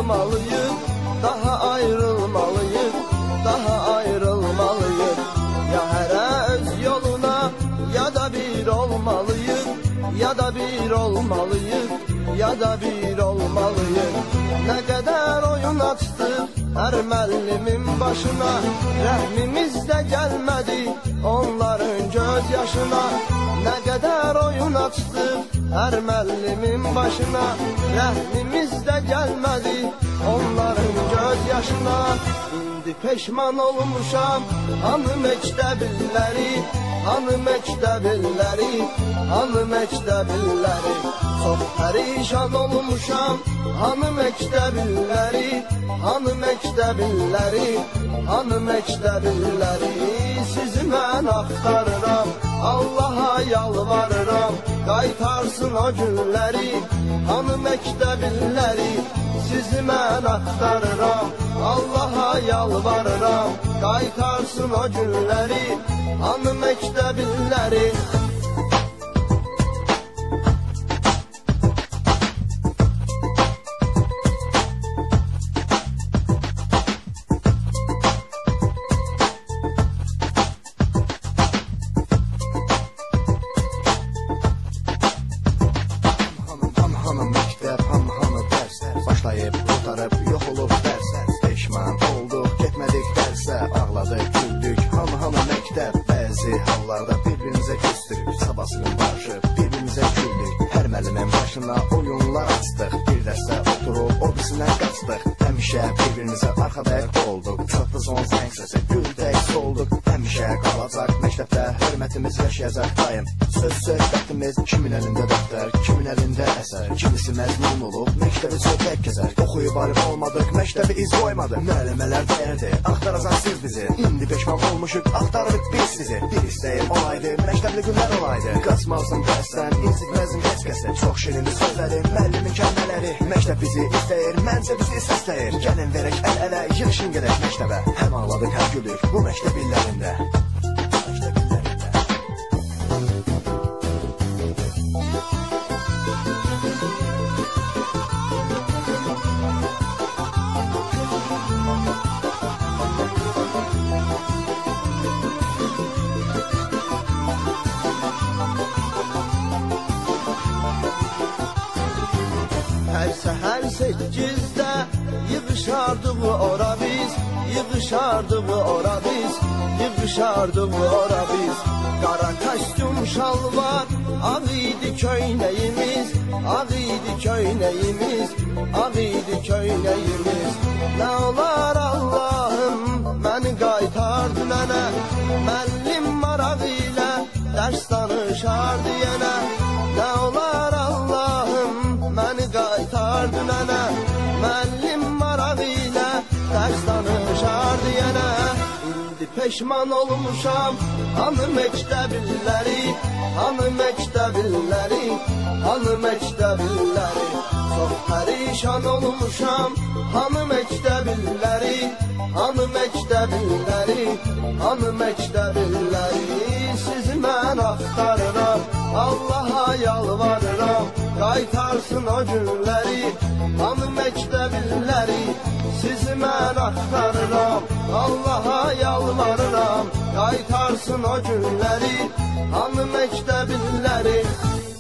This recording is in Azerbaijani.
ayrılmalıyıq, daha ayrılmalıyıq, daha ayrılmalıyıq. Ya hərə öz yoluna, ya da bir olmalıyıq, ya da bir olmalıyıq, ya da bir olmalıyıq. Nə qədər oyun açdıq hər müəllimin başına, rəhmimiz də gəlmədi onların göz yaşına. Nə qədər oyun açdıq hər müəllimin başına, rəhmimiz də gəlmədi onların göz yaşına. İndi peşman olmuşam, hanı məktəbilləri, hanı məktəbilləri, hanı məktəbilləri. Çox pərişan olmuşam, hanı məktəbilləri, hanı məktəbilləri, hanı məktəbilləri. Sizi mən axtarıram, Allaha yalvarıram, qaytarsın o günləri, hanı məktəbilləri. Sizi mən axtarıram, Allaha yalvarıram, qaytarsın o günləri, hanı məktəbilləri. Başlayıb, qurtarıb, yox olub dərslər. Peşman olduq, getmədik dərsə, ağladıq, güldük, hamı məktəb. Bəzi hallarda bir-birimizə küstürüb, sabahsın barışıb, bir-birimizə güldük. Hər müəllimin başına oyunlar açdıq, bir dəstə oturub, o birisindən qaçdıq. Həmişə bir-birimizə arxadək olduq, çatdı son zəng səsi, güldək, solduq. Həmişə qalacaq məktəbdə, hörmətimiz yaşayacaq daim. Söhbətimiz kimin əlində dəftər, kimin əlində əsər. Kimisi məzmun olub, məktəbi söhbət gəzər. Oxuyub arif olmadıq, məktəbi iz qoymadıq. Müəllimələr dəyərdi, axtaracaqsınız bizi. İndi peşman olmuşuq, axtarırıq biz sizi. Bir istəyir olaydı, məktəbli günlər olaydı. Qaçmalsın dərsdən, incitməzin heç kəsi. Çox şirindir sözləri, müəllimin kəlmələri. Məktəb bizi istəyir, məncə bizi səsləyir. Gəlin verək əl-ələ, yığışın gedək məktəbə. Həm ağladıq, həm güldük bu məktəb illərində. Hər səhər 8-də yığışardıq ora biz, yığışardıq ora biz, yığışardıq ora biz. Qara kostyum şalvar, ağ idi köynəyimiz, ağ idi köynəyimiz, ağ idi köynəyimiz. Nə olar Allahım, məni qaytardı mənə, müəllim marağı ilə dərs danışardı yenə. Nə olar Allahım, məni qaytardı mənə, müəllim marağı ilə dərs danışardı yenə. İndi peşman olmuşam, hanı məktəbilləri, hanı məktəbilləri, hanı məktəbilləri. Çox pərişan olmuşam, hanı məktəbilləri, hanı məktəbilləri, hanı məktəbilləri. Sizi mən axtarıram, Allaha yalvarıram, qaytarsın o günləri, hanı məktəbilləri. Sizi mən axtarıram, Allaha yalvarıram, qaytarsın o günləri, hanı məktəbilləri.